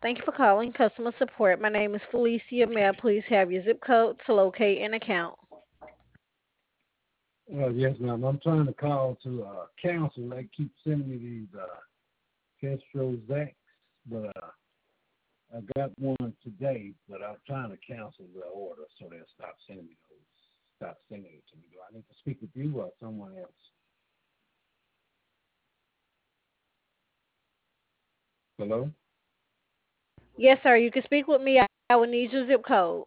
Thank you for calling customer support. My name is Felicia. May I please have your zip code to locate an account? Yes, ma'am. I'm trying to call to council. They keep sending me these Castro Zacks, but I got one today, but I'm trying to cancel the order so they'll stop sending me those. Stop sending it to me. Do I need to speak with you or someone else? Hello? Yes, sir. You can speak with me. I will need your zip code.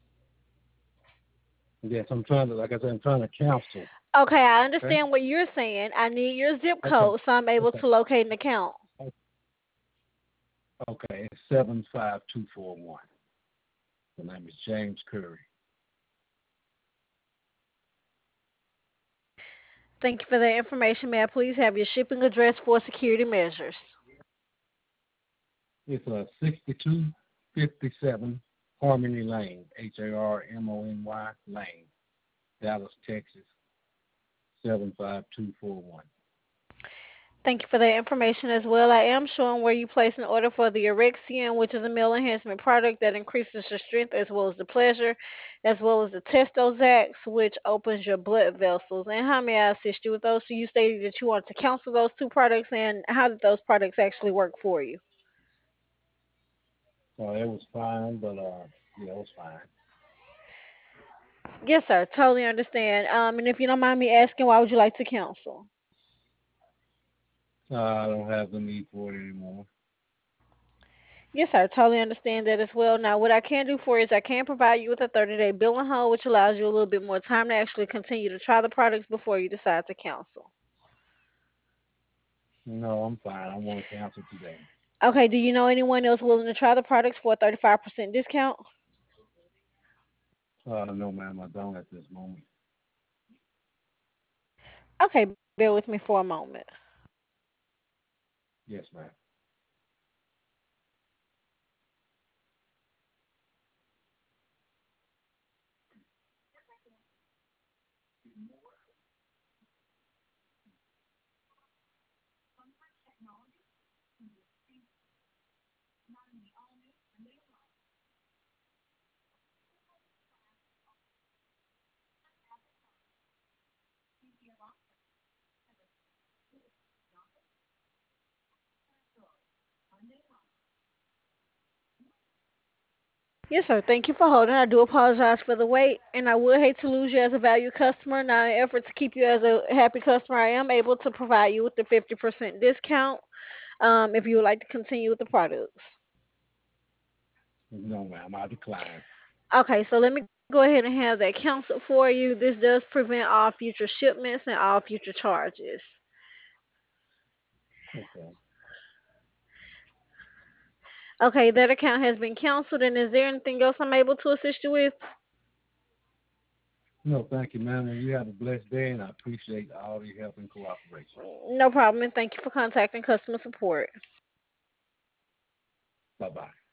Yes, I'm trying to, like I said, I'm trying to cancel. Okay, I Okay? understand what you're saying. I need your zip Okay. code so I'm able Okay. to locate an account. Okay. It's 75241. The name is James Curry. Thank you for that information. May I please have your shipping address for security measures? It's 6257 Harmony Lane, Harmony Lane, Dallas, Texas, 75241. Thank you for that information as well. I am showing where you place an order for the Erexion, which is a meal enhancement product that increases your strength as well as the pleasure, as well as the Testozax, which opens your blood vessels. And how may I assist you with those? So you stated that you want to cancel those two products, and how did those products actually work for you? So it was fine, but yeah, it was fine. Yes, sir. Totally understand. And if you don't mind me asking, why would you like to cancel? I don't have the need for it anymore. Yes, sir. Totally understand that as well. Now, what I can do for you is I can provide you with a 30-day billing hold, which allows you a little bit more time to actually continue to try the products before you decide to cancel. No, I'm fine. I want to cancel today. Okay, do you know anyone else willing to try the products for a 35% discount? No, ma'am, I don't at this moment. Okay, bear with me for a moment. Yes, ma'am. Yes, sir. Thank you for holding. I do apologize for the wait, and I would hate to lose you as a valued customer. Now, in an effort to keep you as a happy customer, I am able to provide you with the 50% discount if you would like to continue with the products. No, ma'am, I decline. Okay, so let me go ahead and have that canceled for you. This does prevent all future shipments and all future charges. Okay. Okay, that account has been canceled, and is there anything else I'm able to assist you with? No, thank you, ma'am. And you have a blessed day, and I appreciate all your help and cooperation. No problem, and thank you for contacting customer support. Bye-bye.